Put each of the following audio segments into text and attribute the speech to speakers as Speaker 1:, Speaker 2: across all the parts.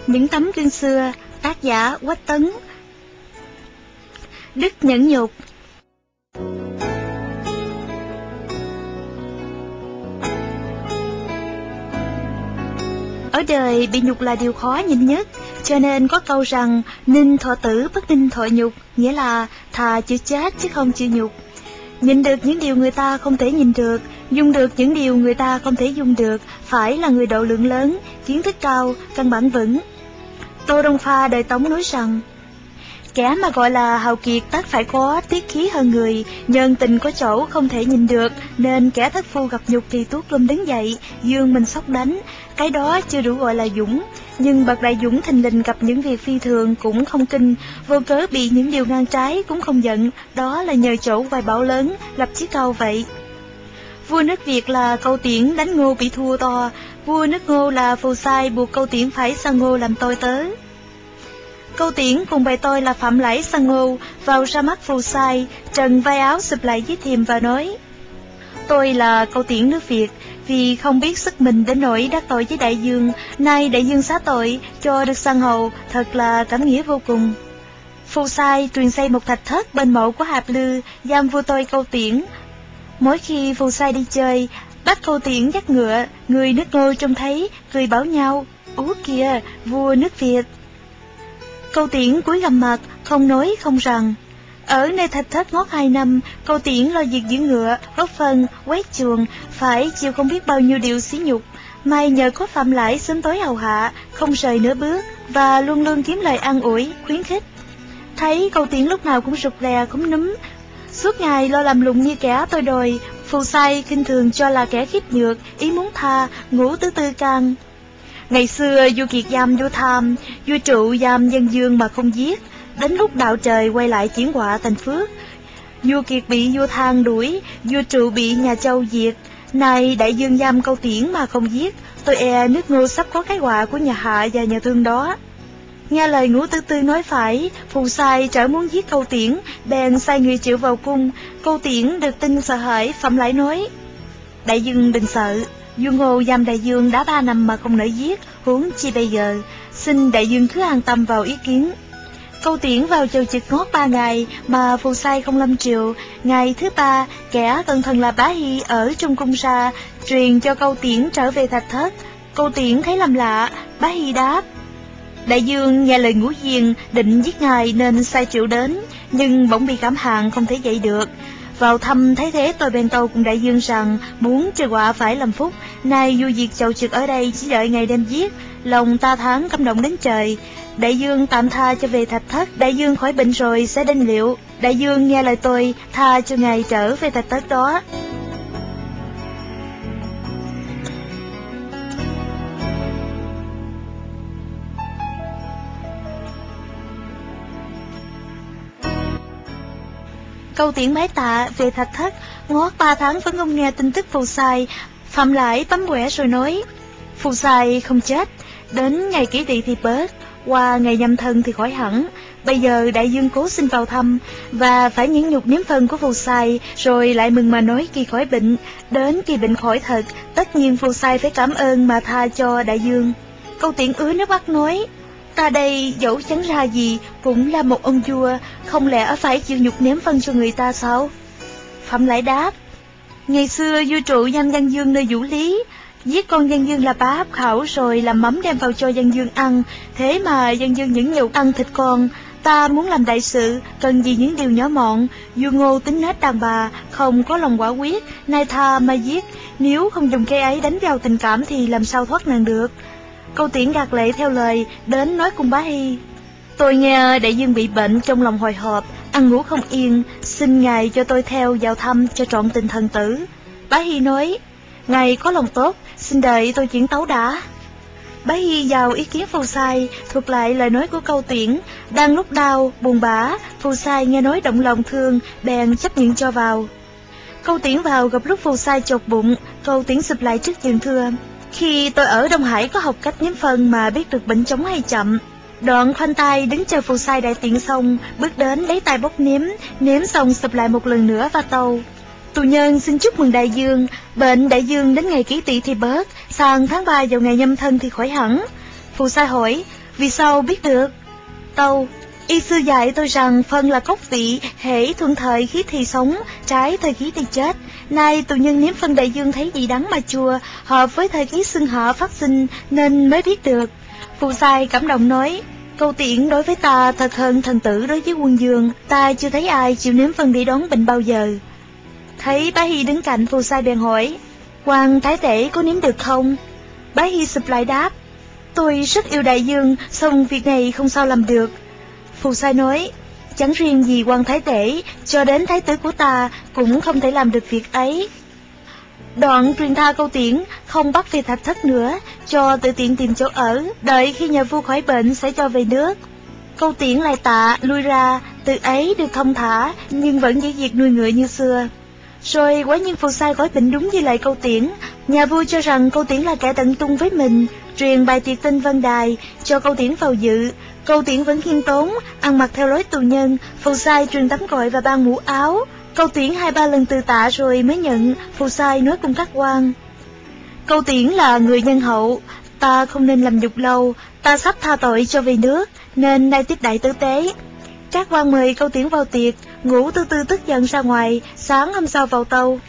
Speaker 1: Những tấm gương xưa, tác giả Quách Tấn. Đức nhẫn nhục. Ở đời bị nhục là điều khó nhịn nhất, cho nên có câu rằng ninh thọ tử bất ninh thọ nhục, nghĩa là thà chịu chết chứ không chịu nhục. Nhìn được những điều người ta không thể nhìn được, dung được những điều người ta không thể dung được, phải là người độ lượng lớn, kiến thức cao, căn bản vững. Tô Đông Pha đời Tống nói rằng, kẻ mà gọi là hào kiệt tất phải có tiết khí hơn người, nhân tình có chỗ không thể nhìn được, nên kẻ thất phu gặp nhục thì tuốt lum đứng dậy, dương mình sóc đánh, cái đó chưa đủ gọi là dũng. Nhưng bậc đại dũng thình lình gặp những việc phi thường cũng không kinh, vô cớ bị những điều ngang trái cũng không giận, đó là nhờ chỗ hoài bão lớn, lập chí cao vậy. Vua nước Việt là Câu Tiễn đánh Ngô bị thua to, vua nước Ngô là Phù Sai buộc Câu Tiễn phải sang Ngô làm tôi tớ. Câu Tiễn cùng bày tôi là Phạm Lãi sang Ngô, vào ra mắt Phù Sai, trần vai áo sụp lại dưới thềm và nói: tôi là Câu Tiễn nước Việt, vì không biết sức mình đến nỗi đắc tội với đại dương, nay đại dương xá tội, cho được sang hầu, thật là cảm nghĩa vô cùng. Phù Sai truyền xây một thạch thất bên mộ của Hạp Lư, giam vua tôi Câu Tiễn. Mỗi khi Phù Sai đi chơi, bắt Câu Tiễn dắt ngựa, người nước Ngô trông thấy, cười bảo nhau: úa kìa, vua nước Việt. Câu Tiễn cúi gằm mặt, không nói không rằng. Ở nơi thạch thất ngót 2 năm, Câu Tiễn lo việc giữ ngựa, góp phân, quét chuồng, phải chịu không biết bao nhiêu điều xí nhục. May nhờ có Phạm Lãi sớm tối hầu hạ, không rời nửa bước, và luôn luôn kiếm lời an ủi, khuyến khích. Thấy Câu Tiễn lúc nào cũng rụt rè, cũng núm, suốt ngày lo làm lụng như kẻ tôi đòi. Phù Sai khinh thường cho là kẻ khiếp nhược, ý muốn tha, ngũ tứ tư can. Ngày xưa vua Kiệt giam vua Tham, vua Trụ giam dân Dương mà không giết. Đến lúc đạo trời quay lại chuyển họa thành phước, vua Kiệt bị vua Than đuổi, vua Trụ bị nhà Châu diệt. Nay đại dương giam Câu Tiễn mà không giết, tôi e nước Ngô sắp có cái họa của nhà Hạ và nhà Thương đó. Nghe lời ngũ tư tư nói phải, Phù Sai trở muốn giết Câu Tiễn, bèn sai người triệu vào cung. Câu Tiễn được tin sợ hãi, Phạm Lãi nói: đại dương đừng sợ, vua Ngô giam đại dương đã 3 năm mà không nỡ giết, huống chi bây giờ, xin đại dương cứ an tâm vào ý kiến. Câu Tiễn vào chầu trực ngót 3 ngày mà Phù Sai không lâm triều. Ngày thứ 3, kẻ cẩn thận là Bá Hy ở trong cung ra, truyền cho Câu Tiễn trở về thạch thất. Câu Tiễn thấy làm lạ, Bá Hy đáp: đại dương nghe lời Ngũ Diên định giết ngài nên sai triệu đến, nhưng bỗng bị cảm hạn không thể dậy được. Vào thăm thấy thế, tôi bèn tâu cùng đại dương rằng muốn trừ họa phải làm phúc. Nay vua Diệt chầu trực ở đây chỉ đợi ngày đem giết, lòng ta thán cảm động đến trời. Đại dương tạm tha cho về thạch thất, đại dương khỏi bệnh rồi sẽ đến liệu. Đại dương nghe lời tôi, tha cho ngài trở về thạch thất đó. Câu Tiễn bái tạ về thạch thất, ngót 3 tháng vẫn không nghe tin tức Phù Sai. Phạm Lãi bấm quẻ rồi nói: Phù Sai không chết, đến ngày kỷ tỵ thì bớt, qua ngày nhâm thân thì khỏi hẳn. Bây giờ đại dương cố xin vào thăm, và phải nhẫn nhục nếm phần của Phù Sai, rồi lại mừng mà nói kỳ khỏi bệnh. Đến kỳ bệnh khỏi thật, tất nhiên Phù Sai phải cảm ơn mà tha cho đại dương. Câu Tiễn ứa nước mắt nói: ta đây dẫu chẳng ra gì, cũng là một ông vua, không lẽ phải chịu nhục nếm phân cho người ta sao? Phạm Lãi đáp: ngày xưa vua Trụ giam Văn Dương nơi Vũ Lý, giết con Văn Dương là Bá Hấp Khảo rồi làm mắm đem vào cho Văn Dương ăn, thế mà Văn Dương nhẫn nhục ăn thịt con. Ta muốn làm đại sự, cần gì những điều nhỏ mọn. Vua Ngô tính nết đàn bà, không có lòng quả quyết, nay tha mà giết, nếu không dùng cây ấy đánh vào tình cảm thì làm sao thoát nàng được. Câu Tiễn gạt lệ theo lời, đến nói cùng Bá Hy: tôi nghe đại dương bị bệnh, trong lòng hồi hộp, ăn ngủ không yên, xin ngài cho tôi theo vào thăm cho trọn tình thần tử. Bá Hy nói: ngài có lòng tốt, xin đợi tôi chuyển tấu đã. Bá Hy vào ý kiến Phù Sai, thuật lại lời nói của Câu Tiễn. Đang lúc đau, buồn bã, Phù Sai nghe nói động lòng thương, bèn chấp nhận cho vào. Câu Tiễn vào gặp lúc Phù Sai chột bụng, Câu Tiễn sụp lại trước giường thưa: khi tôi ở Đông Hải có học cách nếm phân mà biết được bệnh chóng hay chậm. Đoạn khoanh tay đứng chờ Phù Sai đại tiện xong, bước đến lấy tay bốc nếm xong sụp lại một lần nữa và tâu: tù nhân xin chúc mừng đại dương, bệnh đại dương đến ngày kỷ tỵ thì bớt, sang tháng 3 vào ngày nhâm thân thì khỏi hẳn. Phù Sai hỏi: Vì sao biết được? Tâu, y sư dạy tôi rằng phân là cốc vị, hễ thuận thời khí thì sống, trái thời khí thì chết. Nay tù nhân nếm phân đại dương thấy vị đắng mà chua, hợp với thời khí xưng họ phát sinh nên mới biết được. Phù Sai cảm động nói, câu tiễn đối với ta thật hơn thần tử đối với quân dương, ta chưa thấy ai chịu nếm phân để đoán bệnh bao giờ. Thấy Bá Hy đứng cạnh, Phù Sai bèn hỏi, quan thái tể có nếm được không? Bá Hy sụp lại đáp, tôi rất yêu đại dương, song việc này không sao làm được. Phù Sai nói, chẳng riêng gì quan thái tể, cho đến thái tử của ta cũng không thể làm được việc ấy. Đoạn truyền tha câu tiễn, không bắt về Thạch Thất nữa, cho tự tiện tìm chỗ ở, đợi khi nhà vua khỏi bệnh sẽ cho về nước. Câu tiễn lại tạ, lui ra, từ ấy được thông thả, nhưng vẫn giữ việc nuôi ngựa như xưa. Rồi quả nhiên Phù Sai khỏi bệnh đúng như lời câu tiễn, nhà vua cho rằng câu tiễn là kẻ tận tung với mình, truyền bài tiệc tinh vân đài, cho câu tiễn vào dự. Câu tiễn vẫn khiêm tốn, ăn mặc theo lối tù nhân, Phù Sai truyền tắm gội và ban mũ áo. Câu tiễn 2-3 lần từ tạ rồi mới nhận, Phù Sai nói cùng các quan. Câu tiễn là người nhân hậu, ta không nên làm nhục lâu, ta sắp tha tội cho về nước, nên nay tiếp đại tử tế. Các quan mời câu tiễn vào tiệc, Ngũ Tư Tư tức giận ra ngoài, sáng hôm sau vào tâu.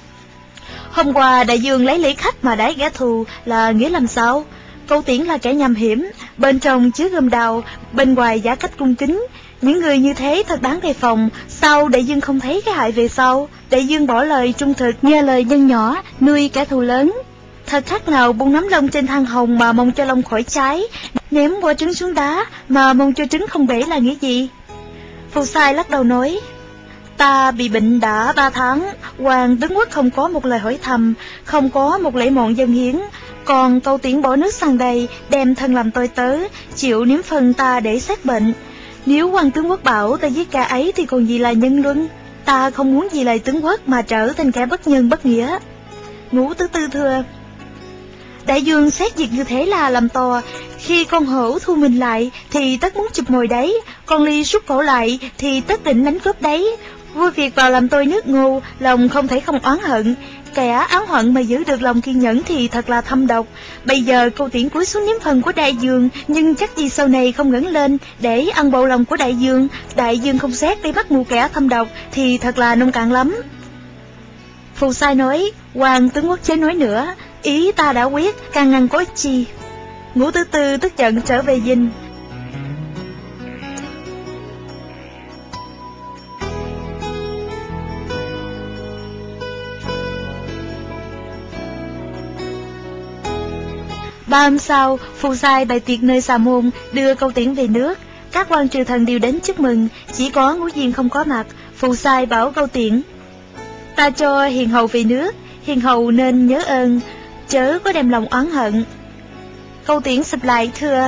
Speaker 1: Hôm qua đại dương lấy lễ khách mà đãi kẻ thù là nghĩa làm sao? Câu tiễn là kẻ nham hiểm, bên trong chứa gươm đào, bên ngoài giả cách cung kính. Những người như thế thật đáng đề phòng, sao đại dương không thấy cái hại về sau? Đại dương bỏ lời trung thực, nghe lời nhân nhỏ, nuôi kẻ thù lớn. Thật khác nào buông nắm lông trên than hồng mà mong cho lông khỏi cháy, ném quả trứng xuống đá mà mong cho trứng không bể là nghĩa gì? Phù Sai lắc đầu nói, ta bị bệnh đã 3 tháng, hoàng tướng quốc không có một lời hỏi thăm, không có một lễ mọn dâng hiến, còn câu tiễn bỏ nước sang đây, đem thân làm tôi tớ, chịu nếm phần ta để xét bệnh. Nếu hoàng tướng quốc bảo ta giết kẻ ấy thì còn gì là nhân luân, ta không muốn vì lời tướng quốc mà trở thành kẻ bất nhân bất nghĩa. Ngũ Tư Tư thưa, đại dương xét việc như thế là làm to, khi con hổ thu mình lại thì tất muốn chụp mồi đấy, con ly rút cổ lại thì tất định đánh cướp đấy. Vua Việt vào làm tôi nước ngu, lòng không thể không oán hận, kẻ áo hận mà giữ được lòng kiên nhẫn thì thật là thâm độc. Bây giờ câu tiễn cúi xuống nếm phần của đại dương, nhưng chắc gì sau này không ngẩng lên để ăn bộ lòng của đại dương không xét để bắt mù kẻ thâm độc thì thật là nông cạn lắm. Phù Sai nói, hoàng tướng quốc chế nói nữa, ý ta đã quyết, càng ngăn có ích chi. Ngũ Tư Tư tức giận trở về dinh. Ba hôm sau, Phù Sai bày tiệc nơi Xà Môn, đưa câu tiễn về nước. Các quan triều thần đều đến chúc mừng, chỉ có Ngũ Diên không có mặt. Phù Sai bảo câu tiễn, ta cho hiền hầu về nước, hiền hầu nên nhớ ơn, chớ có đem lòng oán hận. Câu tiễn sụp lại thưa,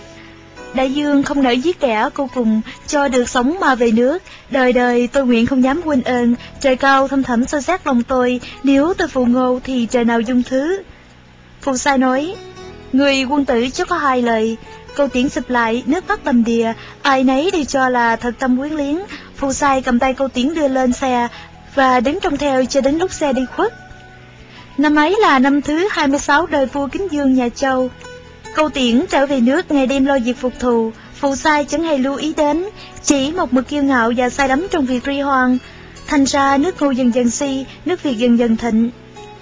Speaker 1: đại dương không nỡ giết kẻ cô cùng, cho được sống mà về nước, đời đời tôi nguyện không dám quên ơn, trời cao thâm thẳm soi xét lòng tôi, nếu tôi phụ ngô thì trời nào dung thứ. Phù Sai nói, người quân tử chứ có 2 lời. Câu tiễn sụp lại, nước mắt đầm đìa, ai nấy đều cho là thật tâm quyến liếng. Phù Sai cầm tay câu tiễn đưa lên xe và đứng trông theo cho đến lúc xe đi khuất. Năm ấy là năm thứ 26 đời vua Kính Dương nhà Châu. Câu tiễn trở về nước ngày đêm lo việc phục thù, Phù Sai chẳng hề lưu ý đến, chỉ một mực kiêu ngạo và sai đắm trong việc ri hoan. Thành ra nước Ngô dần dần suy, nước Việt dần dần thịnh.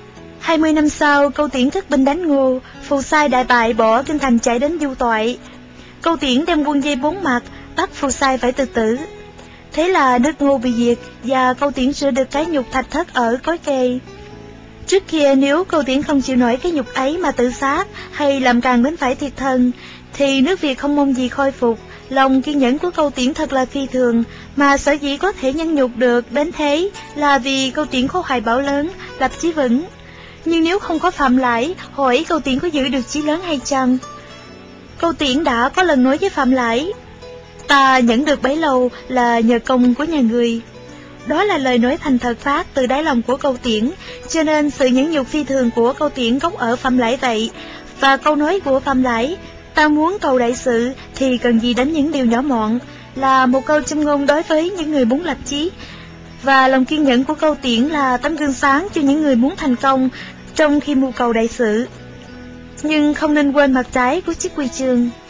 Speaker 1: 20 năm sau, câu tiễn thất binh đánh Ngô, Phù Sai đại bại bỏ kinh thành chạy đến Du Toại. Câu tiễn đem quân dây 4 mặt, bắt Phù Sai phải tự tử. Thế là nước Ngô bị diệt và câu tiễn sửa được cái nhục Thạch Thất ở Cối Kê. Trước kia nếu câu tiễn không chịu nổi cái nhục ấy mà tự sát hay làm càng đến phải thiệt thân, thì nước Việt không mong gì khôi phục. Lòng kiên nhẫn của câu tiễn thật là phi thường, mà sở dĩ có thể nhẫn nhục được đến thế là vì câu tiễn có hoài bão lớn, lập chí vững. Nhưng nếu không có Phạm Lãi, hỏi câu tiễn có giữ được chí lớn hay chăng? Câu tiễn đã có lần nói với Phạm Lãi, ta nhẫn được bấy lâu là nhờ công của nhà người. Đó là lời nói thành thật phát từ đáy lòng của câu tiễn, cho nên sự nhẫn nhục phi thường của câu tiễn gốc ở Phạm Lãi vậy. Và câu nói của Phạm Lãi, ta muốn cầu đại sự thì cần gì đến những điều nhỏ mọn, là một câu châm ngôn đối với những người muốn lập chí. Và lòng kiên nhẫn của câu tiễn là tấm gương sáng cho những người muốn thành công trong khi mưu cầu đại sự. Nhưng không nên quên mặt trái của chiếc huy chương.